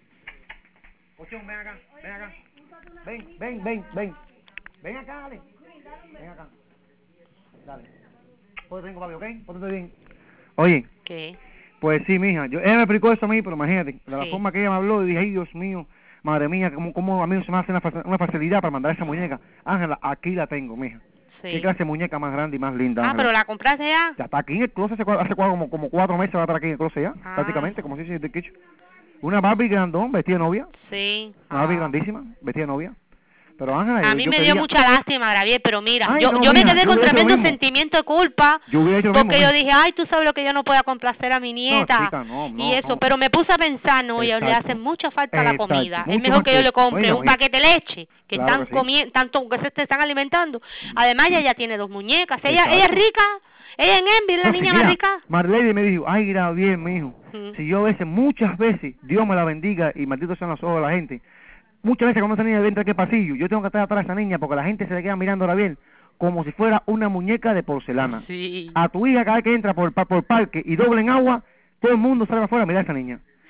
Speaker 3: Pochón, ven acá, ven acá. Ven, ven, ven, ven. Ven acá, dale. Ven acá. Dale. Ponte tengo, papi, ¿ok? Ponte bien. Oye,
Speaker 2: ¿qué?
Speaker 3: pues sí, mija, yo, ella me explicó eso a mí, pero imagínate, de la
Speaker 2: Sí.
Speaker 3: forma que ella me habló, y dije, ay, Dios mío, madre mía, cómo, cómo a mí se me hace una, fa- una facilidad para mandar esa muñeca. Ángela, aquí la tengo, mija.
Speaker 2: Sí.
Speaker 3: Qué clase de muñeca más grande y más linda,
Speaker 2: Ah,
Speaker 3: Ángela.
Speaker 2: pero la compraste ya.
Speaker 3: Ya está aquí en el closet, hace, cua- hace cua- como, como cuatro meses va a estar aquí en el closet ya,
Speaker 2: Ah.
Speaker 3: prácticamente, como si se dice dicho. Una Barbie grandón, vestida de novia,
Speaker 2: Sí.
Speaker 3: una Barbie
Speaker 2: Ah.
Speaker 3: grandísima, vestida de novia. Pero Ángela,
Speaker 2: A
Speaker 3: yo-
Speaker 2: mí
Speaker 3: yo
Speaker 2: me
Speaker 3: quería-
Speaker 2: dio mucha lástima, Gabriel, pero mira,
Speaker 3: Ay,
Speaker 2: yo,
Speaker 3: no,
Speaker 2: yo me
Speaker 3: mija,
Speaker 2: quedé
Speaker 3: yo
Speaker 2: con
Speaker 3: hubiera hecho lo
Speaker 2: tremendo
Speaker 3: mismo.
Speaker 2: sentimiento de culpa.
Speaker 3: Yo hubiera hecho lo
Speaker 2: Porque
Speaker 3: mismo,
Speaker 2: yo
Speaker 3: mija.
Speaker 2: dije, ay, tú sabes lo que yo no puedo complacer a mi nieta.
Speaker 3: chica, no, no,
Speaker 2: y eso,
Speaker 3: no.
Speaker 2: pero me puse a pensar, no, ellos le
Speaker 3: Exacto.
Speaker 2: hacen mucha falta la
Speaker 3: Exacto,
Speaker 2: comida. Es
Speaker 3: mucho
Speaker 2: mejor
Speaker 3: más
Speaker 2: que yo
Speaker 3: que-
Speaker 2: le compre
Speaker 3: Oiga,
Speaker 2: un
Speaker 3: oiga.
Speaker 2: paquete de leche, que
Speaker 3: Claro
Speaker 2: están
Speaker 3: que sí.
Speaker 2: comiendo, tanto que se te están alimentando. Además, ella ya tiene dos muñecas. Ella,
Speaker 3: Exacto.
Speaker 2: ella es rica. Ella en Envy, la
Speaker 3: No, si
Speaker 2: niña
Speaker 3: mira,
Speaker 2: más rica.
Speaker 3: Marlene me dijo, ay, gra bien, mijo.
Speaker 2: Ujú.
Speaker 3: Si yo a veces, muchas veces, Dios me la bendiga y malditos sean los ojos de la gente. Muchas veces cuando esa niña entra aquí al pasillo, yo tengo que estar atrás de esa niña porque la gente se le queda mirándola bien, como si fuera una muñeca de porcelana.
Speaker 2: Sí.
Speaker 3: A tu hija cada vez que entra por, pa- por parque y doble en agua, todo el mundo sale afuera a mirar a esa niña.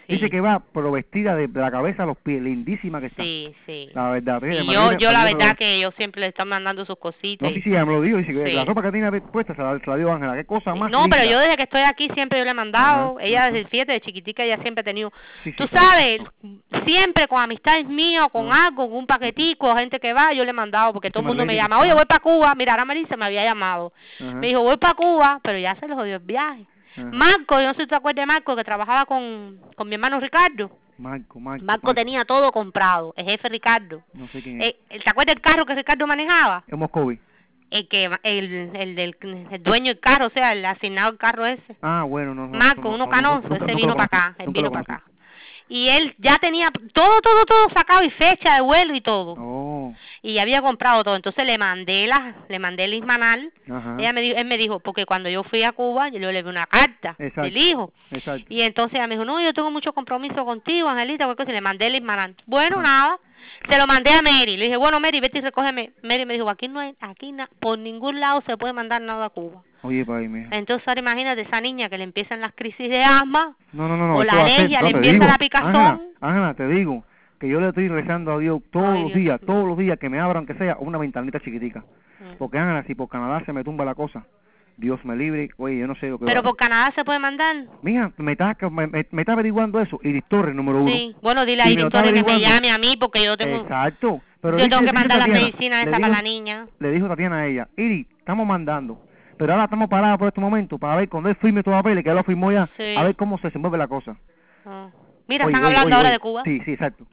Speaker 2: Sí.
Speaker 3: Dice que va pero vestida de, de la cabeza a los pies, lindísima que está.
Speaker 2: Sí, sí.
Speaker 3: La verdad.
Speaker 2: Y
Speaker 3: fíjate,
Speaker 2: yo,
Speaker 3: Marlene-
Speaker 2: yo la
Speaker 3: Marlene
Speaker 2: verdad
Speaker 3: lo-
Speaker 2: que yo siempre le están mandando sus cositas.
Speaker 3: No, sí,
Speaker 2: y-
Speaker 3: sí, ya me lo dijo, dice que
Speaker 2: Sí.
Speaker 3: la ropa que tiene puesta se la, se la dio Ángela, qué cosa más
Speaker 2: No, pero
Speaker 3: linda.
Speaker 2: yo desde que estoy aquí siempre yo le he mandado.
Speaker 3: Ajá,
Speaker 2: Ella
Speaker 3: ajá.
Speaker 2: desde siete, de chiquitica, ella siempre ha tenido.
Speaker 3: Sí, sí,
Speaker 2: Tú
Speaker 3: claro.
Speaker 2: sabes, siempre con amistades mías, con
Speaker 3: Ah.
Speaker 2: algo, con un paquetico, gente que va, yo le he mandado, porque
Speaker 3: Dice
Speaker 2: todo el mundo me
Speaker 3: Marlene que
Speaker 2: llama, oye,
Speaker 3: está-
Speaker 2: voy para Cuba. Mira, ahora Marisa me había llamado.
Speaker 3: Ajá,
Speaker 2: Me dijo, voy para Cuba, pero ya se le jodió el viaje.
Speaker 3: ajá.
Speaker 2: Marco, yo no sé si te acuerdas de Marco, que trabajaba con, con mi hermano Ricardo.
Speaker 3: Marco, Marco,
Speaker 2: Marco tenía todo comprado, el jefe Ricardo.
Speaker 3: No sé quién es.
Speaker 2: Eh, ¿Te acuerdas del carro que Ricardo manejaba?
Speaker 3: Es Moscovi.
Speaker 2: El que el, el del el dueño del carro, o sea, el asignado del carro ese.
Speaker 3: Ah, bueno, no, no.
Speaker 2: Marco,
Speaker 3: no,
Speaker 2: uno
Speaker 3: no,
Speaker 2: canoso,
Speaker 3: nunca-
Speaker 2: ese
Speaker 3: nunca
Speaker 2: vino
Speaker 3: lo
Speaker 2: para
Speaker 3: conocí,
Speaker 2: acá, él
Speaker 3: nunca
Speaker 2: vino
Speaker 3: lo
Speaker 2: para
Speaker 3: conocí.
Speaker 2: acá. Y él ya tenía todo, todo, todo sacado y fecha de vuelo y todo.
Speaker 3: Oh,
Speaker 2: Y ya había comprado todo. Entonces le mandé la, le mandé el Ismanal.
Speaker 3: ajá.
Speaker 2: Ella me dijo, él me dijo, porque cuando yo fui a Cuba, yo le leí una carta
Speaker 3: Exacto.
Speaker 2: del hijo.
Speaker 3: Exacto.
Speaker 2: Y entonces ella me dijo, no, yo tengo mucho compromiso contigo, Angelita, cualquier cosa. Y le mandé el Ismanal. Bueno,
Speaker 3: Ah.
Speaker 2: nada. Se lo mandé a Mary. Le dije, bueno, Mary, vete y recógeme. Mary me dijo, aquí no hay, aquí na, por ningún lado se puede mandar nada a Cuba.
Speaker 3: Oye, pa' ahí, mija.
Speaker 2: Entonces ahora imagínate esa niña que le empiezan las crisis de asma,
Speaker 3: No, no, no, no.
Speaker 2: o
Speaker 3: esto
Speaker 2: la
Speaker 3: va a ser-
Speaker 2: alergia,
Speaker 3: no,
Speaker 2: le
Speaker 3: te
Speaker 2: empieza
Speaker 3: digo,
Speaker 2: la picazón.
Speaker 3: Ángela, Ángela, te digo que yo le estoy rezando a Dios todos
Speaker 2: Ay,
Speaker 3: los
Speaker 2: Dios
Speaker 3: días,
Speaker 2: mío.
Speaker 3: todos los días que me abran, que sea una ventanita chiquitica.
Speaker 2: Mm.
Speaker 3: Porque Ángela, si por Canadá se me tumba la cosa, Dios me libre. Oye, yo no sé lo que
Speaker 2: Pero
Speaker 3: va-
Speaker 2: por Canadá se puede mandar.
Speaker 3: Mija, me está, me, me, me está averiguando eso. Iris Torres, número uno.
Speaker 2: Sí, bueno, dile a
Speaker 3: Y me lo
Speaker 2: Iris
Speaker 3: está
Speaker 2: Torres que me
Speaker 3: averiguando.
Speaker 2: llame a mí porque yo tengo,
Speaker 3: Exacto. Pero
Speaker 2: yo
Speaker 3: dice-
Speaker 2: tengo que
Speaker 3: dice
Speaker 2: mandar las
Speaker 3: Tatiana,
Speaker 2: medicinas
Speaker 3: le
Speaker 2: esas para
Speaker 3: dijo-
Speaker 2: la niña.
Speaker 3: Le dijo Tatiana a ella, Iris, estamos mandando. Pero ahora estamos parados por este momento para ver cuando él firme todos los papeles, que ya lo firmó ya,
Speaker 2: Sí.
Speaker 3: a ver cómo se desenvuelve la cosa.
Speaker 2: Ah. Mira,
Speaker 3: Oye,
Speaker 2: están
Speaker 3: oye,
Speaker 2: hablando
Speaker 3: oye,
Speaker 2: ahora
Speaker 3: oye.
Speaker 2: de Cuba.
Speaker 3: Sí, sí, exacto.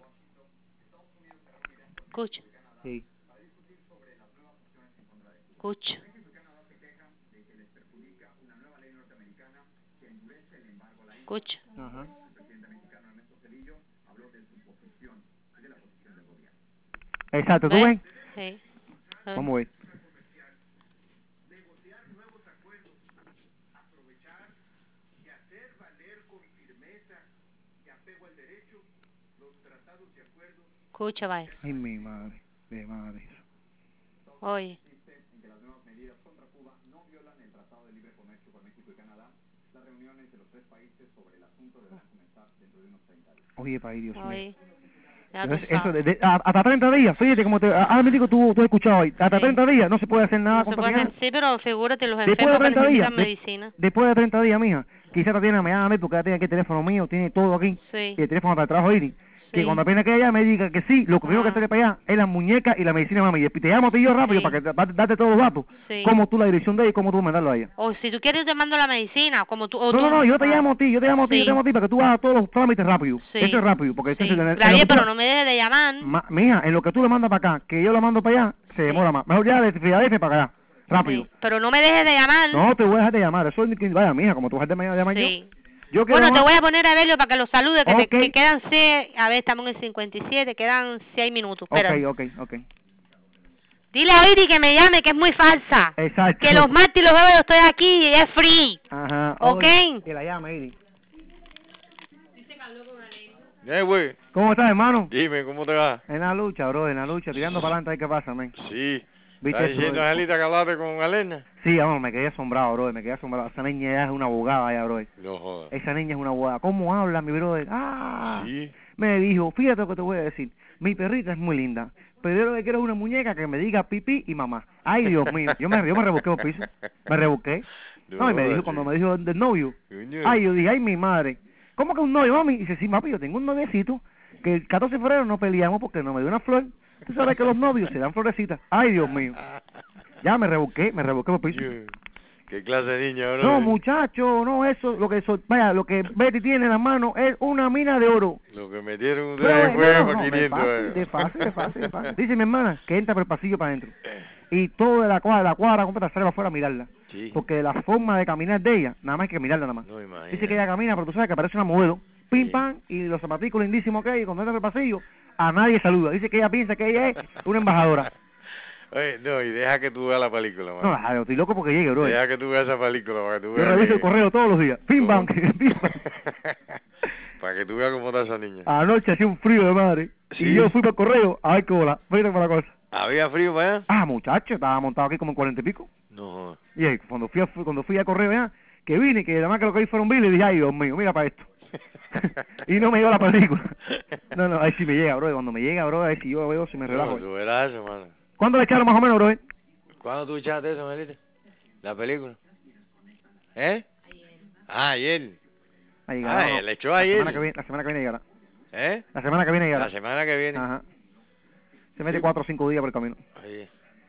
Speaker 2: Escucha,
Speaker 3: Sí.
Speaker 2: escucha. Escucha.
Speaker 3: Ajá. Exacto, ¿tú ves?
Speaker 2: Sí. Ah.
Speaker 3: Vamos a ver.
Speaker 2: Escucha, vaya.
Speaker 3: Ay, mi madre, de madre.
Speaker 2: Oye.
Speaker 3: Oye, país, Dios mío.
Speaker 2: Oye. Ya tú
Speaker 3: Entonces, eso,
Speaker 2: sabes.
Speaker 3: de, de- a- hasta treinta días, fíjate como te... Ahora me digo, tú, tú has escuchado ahí, hasta
Speaker 2: Sí.
Speaker 3: treinta días no se puede hacer nada
Speaker 2: No
Speaker 3: con
Speaker 2: se puede
Speaker 3: Tatiana.
Speaker 2: hacer- sí, pero figúrate los
Speaker 3: Después de
Speaker 2: enfermos que
Speaker 3: treinta días,
Speaker 2: necesitan
Speaker 3: de-
Speaker 2: medicina.
Speaker 3: después de treinta días, mija, quizá Tatiana me llama a mí porque ella tiene aquí el teléfono mío, tiene todo aquí,
Speaker 2: Sí.
Speaker 3: y el teléfono para el trabajo Iris. Que
Speaker 2: Sí.
Speaker 3: cuando apenas que ella me diga que sí, lo primero que
Speaker 2: Ah.
Speaker 3: hace para allá es la muñeca y la medicina, mami. Y te llamo a ti yo rápido
Speaker 2: Sí.
Speaker 3: para que te, para darte todos los datos.
Speaker 2: Sí.
Speaker 3: Cómo tú la dirección de ella y cómo tú mandarlo a ella.
Speaker 2: O si tú quieres, yo te mando la medicina, como tú... o
Speaker 3: No,
Speaker 2: tú-
Speaker 3: no, no, yo te
Speaker 2: Ah.
Speaker 3: llamo a ti, yo te llamo a ti,
Speaker 2: Sí.
Speaker 3: yo te llamo a ti para que tú hagas todos los trámites rápido.
Speaker 2: Sí.
Speaker 3: Eso es rápido, porque
Speaker 2: Sí.
Speaker 3: entonces en- en
Speaker 2: Está
Speaker 3: lo
Speaker 2: bien,
Speaker 3: que tú-
Speaker 2: pero no me dejes de llamar.
Speaker 3: Ma- mija, en lo que tú le mandas para acá, que yo lo mando para allá, se demora más. Mejor ya de Filadelfia para acá, rápido.
Speaker 2: Sí. Pero no me dejes de llamar.
Speaker 3: No te voy a dejar de llamar, eso es que vaya, mija, como tú vas a dejar de llamar
Speaker 2: Sí.
Speaker 3: yo. Yo quiero
Speaker 2: Bueno, te
Speaker 3: llamar-
Speaker 2: voy a poner a Evelio para que lo salude, que, te-
Speaker 3: Ok.
Speaker 2: que quedan seis, a ver, estamos en el cincuenta y siete, quedan seis minutos. Espera.
Speaker 3: Ok, ok, ok.
Speaker 2: Dile a Iri que me llame, que es muy falsa.
Speaker 3: Exacto.
Speaker 2: Que los martes y los jueves yo estoy aquí y es free.
Speaker 3: Ajá.
Speaker 2: Ok.
Speaker 3: oye, Que la llame, Iri.
Speaker 4: Eh, güey,
Speaker 3: ¿Cómo estás, hermano?
Speaker 4: dime, ¿cómo te va?
Speaker 3: En la lucha, bro, en la lucha, tirando para adelante, ¿qué pasa, men?
Speaker 4: Sí.
Speaker 3: ¿Viste
Speaker 4: ¿Estás
Speaker 3: eso,
Speaker 4: diciendo,
Speaker 3: bro?
Speaker 4: Angelita, que hablaste con Alena?
Speaker 3: Sí, vamos, me quedé asombrado, bro, me quedé asombrado. Esa niña ya es una abogada, ya, bro.
Speaker 4: No jodas.
Speaker 3: Esa niña es una abogada. ¿Cómo habla, mi brother? Ah.
Speaker 4: Sí.
Speaker 3: Me dijo, fíjate lo que te voy a decir, mi perrita es muy linda, pero yo lo que quiero es una muñeca que me diga pipí y mamá. Ay, Dios mío, yo me, yo me rebusqué por piso, me rebusqué. No, y me dijo, cuando me dijo del novio,
Speaker 4: Coño.
Speaker 3: ay, yo dije, ay, mi madre, ¿cómo que un novio, mami? Y dice, sí, papi, yo tengo un noviecito, que el catorce de febrero no peleamos porque no me dio una flor. Tú sabes que los novios se dan florecitas. Ay, Dios mío. Ya me rebusqué, me rebusqué por piso.
Speaker 4: Coño. ¿Qué clase de niña, bro?
Speaker 3: No, muchacho, no, eso, lo que, so- vaya, lo que Betty tiene en la mano es una mina de oro.
Speaker 4: Lo que metieron
Speaker 3: Pero,
Speaker 4: ustedes
Speaker 3: eh,
Speaker 4: fue
Speaker 3: no,
Speaker 4: para
Speaker 3: no, de
Speaker 4: quinientos
Speaker 3: fácil,
Speaker 4: euros.
Speaker 3: de fácil, de fácil, de fácil. Dice mi hermana que entra por el pasillo para adentro. Y todo de la cuadra, la cuadra completa sale para afuera a mirarla.
Speaker 4: Sí.
Speaker 3: Porque la forma de caminar de ella, nada más hay que mirarla nada más.
Speaker 4: No, imagínate.
Speaker 3: Dice que ella camina, pero tú sabes que parece una modelo. Pim,
Speaker 4: Sí.
Speaker 3: pam, y los zapaticos lindísimos que hay, y cuando entra por el pasillo, a nadie saluda. Dice que ella piensa que ella es una embajadora.
Speaker 4: Oye, no, y deja que tú veas la película,
Speaker 3: No,
Speaker 4: man.
Speaker 3: ay, yo estoy loco porque llegue, bro.
Speaker 4: Deja que tú veas esa película para que tú
Speaker 3: Yo
Speaker 4: veas.
Speaker 3: reviso
Speaker 4: que-
Speaker 3: el correo todos los días. Pim, pam,
Speaker 4: ¿Cómo?
Speaker 3: pim, pam.
Speaker 4: Para que tú veas cómo está esa niña.
Speaker 3: Anoche hacía un frío de madre.
Speaker 4: Sí.
Speaker 3: Y yo fui por el correo a ver qué bola. Mira para la cosa.
Speaker 4: ¿Había frío para allá?
Speaker 3: Ah, muchacho, estaba montado aquí como en cuarenta y pico.
Speaker 4: No jodas.
Speaker 3: Y ahí, cuando fui a, cuando fui a correo ya, que vine, que además que lo que vi fueron biles, dije, ay, Dios mío, mira para esto. Y no me llegó la película. No, no, ahí sí me llega, bro. Cuando me llega, bro, ahí sí yo veo si me relajo.
Speaker 4: No, tú verás eso, mano.
Speaker 3: ¿Cuándo le echaron más o menos, bro?
Speaker 4: ¿Cuándo tú echaste eso, Melita? La película. ¿Eh? Ah, ayer.
Speaker 3: Ahí,
Speaker 4: Ah,
Speaker 3: no,
Speaker 4: él le echó
Speaker 3: la
Speaker 4: ayer.
Speaker 3: semana que viene, la semana que viene llegará.
Speaker 4: ¿Eh?
Speaker 3: La semana que viene llegará.
Speaker 4: La semana que viene.
Speaker 3: Ajá. Se mete
Speaker 4: Sí.
Speaker 3: cuatro o cinco días por el camino.
Speaker 4: Ahí.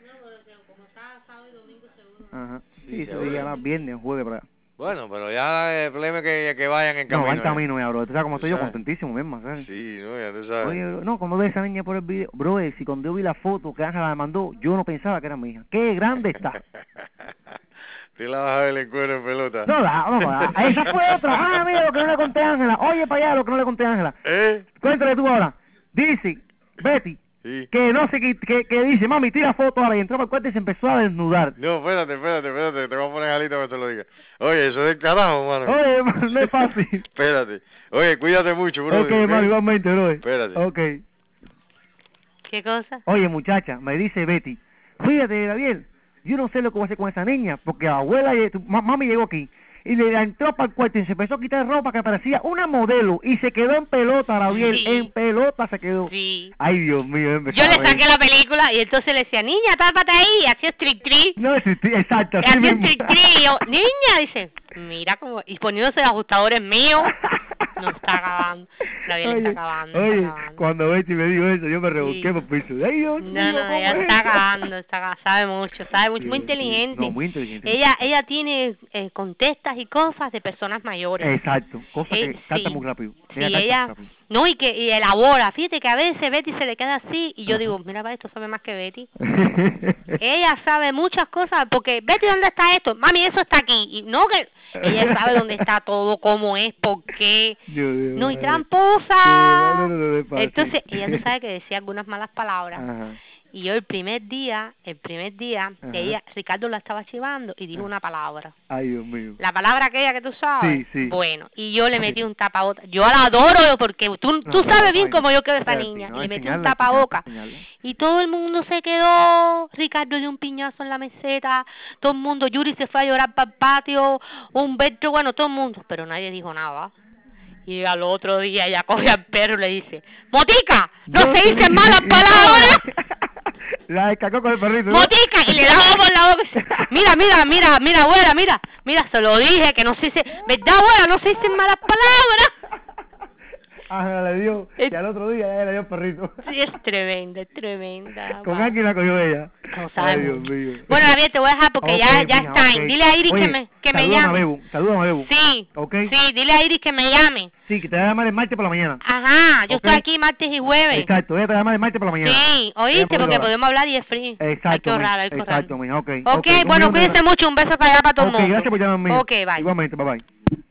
Speaker 3: Ajá.
Speaker 4: Sí,
Speaker 3: Sí, se
Speaker 4: seguro.
Speaker 3: llegará viernes, jueves, para allá.
Speaker 4: Bueno, pero ya el problema es que, que vayan en
Speaker 3: No,
Speaker 4: camino.
Speaker 3: va en
Speaker 4: ya.
Speaker 3: camino ya, bro. Tú sabes cómo estoy yo,
Speaker 4: ¿Sabes?
Speaker 3: contentísimo mismo, ¿sabes?
Speaker 4: Sí, no, ya tú sabes.
Speaker 3: Oye, bro, no, cuando ve esa niña por el video, bro, eh, si cuando yo vi la foto que Ángela me mandó, yo no pensaba que era mi hija. ¡Qué grande está!
Speaker 4: Tú la vas a ver en cuero en pelota.
Speaker 3: No, la, no, la, esa fue otra. Ah, mira lo que no le conté a Ángela. Oye, para allá lo que no le conté a Ángela.
Speaker 4: ¿Eh?
Speaker 3: Cuéntale tú ahora. Dice, Betty,
Speaker 4: Sí.
Speaker 3: que no sé qué, que, que dice, mami, tira foto ahora. Y entró para el cuarto y se empezó a desnudar.
Speaker 4: No, espérate, espérate, espérate. Te voy a poner alito para que te lo diga. Oye, eso es del carajo, mano.
Speaker 3: Oye, no es fácil.
Speaker 4: Espérate. Oye, cuídate mucho, bro.
Speaker 3: Ok, mami, igualmente, bro.
Speaker 4: Espérate.
Speaker 3: Ok.
Speaker 2: ¿Qué cosa?
Speaker 3: Oye, muchacha, me dice Betty, fíjate, Gabriel, yo no sé lo que voy a hacer con esa niña, porque la abuela, lle- tu ma- mami llegó aquí, y le entró para el cuarto y se empezó a quitar ropa que parecía una modelo, y se quedó en pelota, Gabriel,
Speaker 2: Sí.
Speaker 3: en pelota se quedó.
Speaker 2: Sí.
Speaker 3: Ay, Dios mío, empezó
Speaker 2: Yo
Speaker 3: a
Speaker 2: le
Speaker 3: reír.
Speaker 2: saqué la película y entonces le decía, niña, tápate ahí, y hacía trick trick.
Speaker 3: No, sí, sí, exacto, así
Speaker 2: Hacía
Speaker 3: mismo.
Speaker 2: trick trick. Y yo, niña, dice, mira como, y poniéndose los ajustadores míos. No está acabando. La vida le está
Speaker 3: Oye,
Speaker 2: acabando.
Speaker 3: Oye,
Speaker 2: está acabando.
Speaker 3: cuando Betty me dijo eso, yo me rebusqué
Speaker 2: Sí.
Speaker 3: por piso. Ay, Dios mío,
Speaker 2: No, no,
Speaker 3: ¿cómo
Speaker 2: ella
Speaker 3: es
Speaker 2: está
Speaker 3: esto?
Speaker 2: acabando, está acabando, sabe mucho, sabe mucho,
Speaker 3: Sí,
Speaker 2: muy
Speaker 3: sí.
Speaker 2: inteligente.
Speaker 3: No, muy inteligente.
Speaker 2: Ella, ella tiene eh, contestas y cosas de personas mayores.
Speaker 3: Exacto, cosa
Speaker 2: Eh,
Speaker 3: que capta
Speaker 2: sí.
Speaker 3: muy rápido.
Speaker 2: Sí,
Speaker 3: capta muy
Speaker 2: ella,
Speaker 3: rápido.
Speaker 2: no, y que y elabora. Fíjate que a veces Betty se le queda así y yo digo, mira, va, esto sabe más que Betty. Ella sabe muchas cosas, porque Betty, ¿dónde está esto? Mami, eso está aquí. Y no que ella sabe dónde está todo, cómo es, por qué.
Speaker 3: Dios mío,
Speaker 2: No, y
Speaker 3: madre.
Speaker 2: tramposa.
Speaker 3: Sí, no, no, no, no es fácil.
Speaker 2: Entonces, ella no sabe que decía algunas malas palabras.
Speaker 3: Ajá.
Speaker 2: Y yo el primer día, el primer día,
Speaker 3: Ajá.
Speaker 2: ella, Ricardo la estaba chivando y dijo una palabra.
Speaker 3: Ay, Dios mío.
Speaker 2: La palabra aquella que tú sabes.
Speaker 3: Sí, sí.
Speaker 2: Bueno, y yo le metí un tapabocas. Yo la adoro porque tú,
Speaker 3: No,
Speaker 2: tú
Speaker 3: no,
Speaker 2: sabes
Speaker 3: no,
Speaker 2: bien
Speaker 3: ay,
Speaker 2: cómo yo quiero a esa
Speaker 3: espérate,
Speaker 2: niña.
Speaker 3: no,
Speaker 2: y le metí un
Speaker 3: enseñarla,
Speaker 2: tapabocas.
Speaker 3: enseñarla.
Speaker 2: Y todo el mundo se quedó. Ricardo dio un piñazo en la meseta. Todo el mundo, Yuri se fue a llorar para el patio. Humberto, bueno, todo el mundo. Pero nadie dijo nada. Y al otro día ella coge al perro y le dice, Motica, no
Speaker 3: Yo
Speaker 2: se
Speaker 3: te
Speaker 2: dicen
Speaker 3: dije-
Speaker 2: malas palabras.
Speaker 3: La descacó con el perrito, ¿no?
Speaker 2: Motica, y le daba por la boca. y dice, Mira, mira, mira, mira, abuela, mira. Mira, se lo dije, que no se dice, ¿verdad, abuela? No se dicen malas palabras.
Speaker 3: Ángela le dio, y al otro día ella le dio el perrito.
Speaker 2: Sí, es tremenda, es tremenda.
Speaker 3: Con
Speaker 2: va.
Speaker 3: alguien la cogió ella.
Speaker 2: No sabe
Speaker 3: Ay, Dios
Speaker 2: mucho.
Speaker 3: mío.
Speaker 2: Bueno, Gabriel, te voy a dejar porque
Speaker 3: Ok,
Speaker 2: ya, ya
Speaker 3: mija,
Speaker 2: está.
Speaker 3: ok.
Speaker 2: Dile a Iris
Speaker 3: Oye,
Speaker 2: que me, que me
Speaker 3: salúdame a
Speaker 2: llame.
Speaker 3: Bebu, salúdame a Bebu.
Speaker 2: Sí,
Speaker 3: Ok.
Speaker 2: sí, dile a Iris que me llame.
Speaker 3: Sí, que te va a llamar el martes por la mañana.
Speaker 2: Ajá, yo
Speaker 3: Ok.
Speaker 2: estoy aquí martes y jueves.
Speaker 3: Exacto, ella te va a llamar el martes por la mañana.
Speaker 2: Sí,
Speaker 3: Ella
Speaker 2: oíste,
Speaker 3: puede
Speaker 2: porque
Speaker 3: hablar.
Speaker 2: podemos hablar y es free.
Speaker 3: Exacto,
Speaker 2: Hay que
Speaker 3: mija,
Speaker 2: ahorrar, hay que ahorrar.
Speaker 3: exacto, mija, ok.
Speaker 2: Ok,
Speaker 3: un
Speaker 2: bueno,
Speaker 3: millón de
Speaker 2: cuídense
Speaker 3: gracias.
Speaker 2: mucho, un beso para allá para todo el
Speaker 3: Ok,
Speaker 2: mundo.
Speaker 3: gracias por llamarme.
Speaker 2: Ok, bye.
Speaker 3: Igualmente, bye bye.